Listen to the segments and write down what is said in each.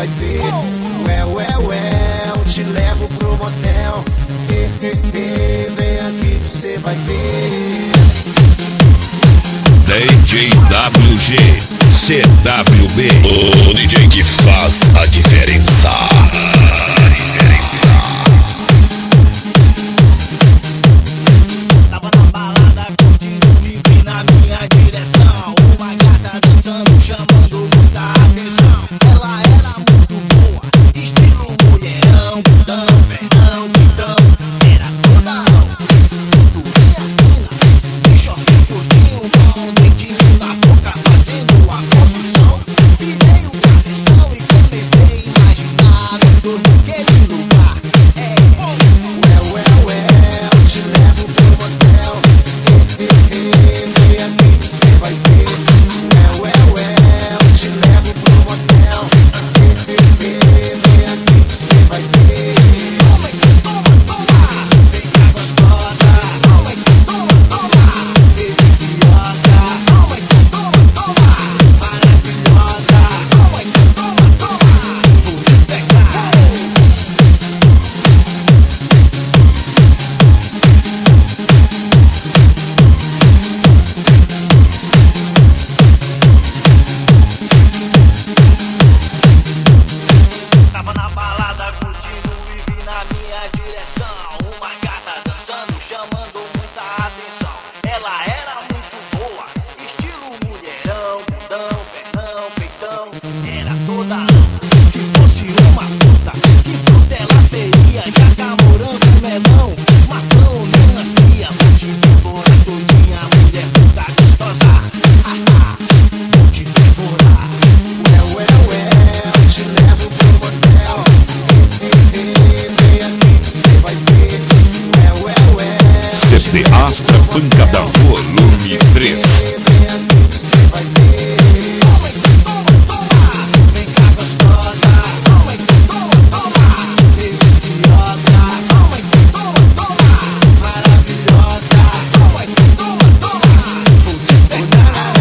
vai ver. Eu te levo pro motel. Vem aqui que cê vai ver. DJ WG, CWB, o DJ que faz a diferença. Tava na balada curtindo e vi na minha direção uma gata dançando, chamando muita atenção. Ela era muito boa, estilo mulherão, então, Fernão, então. Era toda cinturinha fina, de short curtinho, com um dedinho na boca, fazendo a posição. Virei o cabeção e comecei a imaginar todo aquele lugar. Eu te levo pro motel. Vem aqui que cê vai ver. Eu te levo pro motel. Vem aqui que cê vai ver. Toma, vem cá gostosa. Toma, deliciosa. Toma, maravilhosa. Toma, vou te pegar. Tava na balada curtindo e vi na minha direção uma gata dançando, chamando muita atenção. Ela era muito boa, estilo mulherão, bundão, pernão, peitão. Era toda ampla. Se fosse uma fruta, que fruta ela seria? Jaca, morango, melão, maçã ou melancia. Vou te devorar todinha, mulher fruta gostosa. Vou te devorar. Eu te levo pro motel. Vem aqui que cê vai ver. CD Astra Pancada Volume 3. Vem aqui que cê vai ver. Vem cá gostosa. Deliciosa. Maravilhosa. Vou te pegar.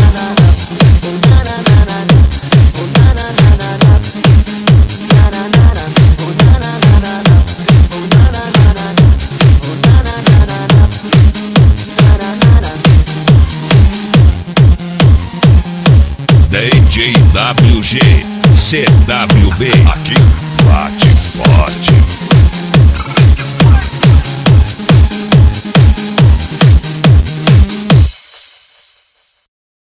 DJ WG, CWB, aqui bate forte.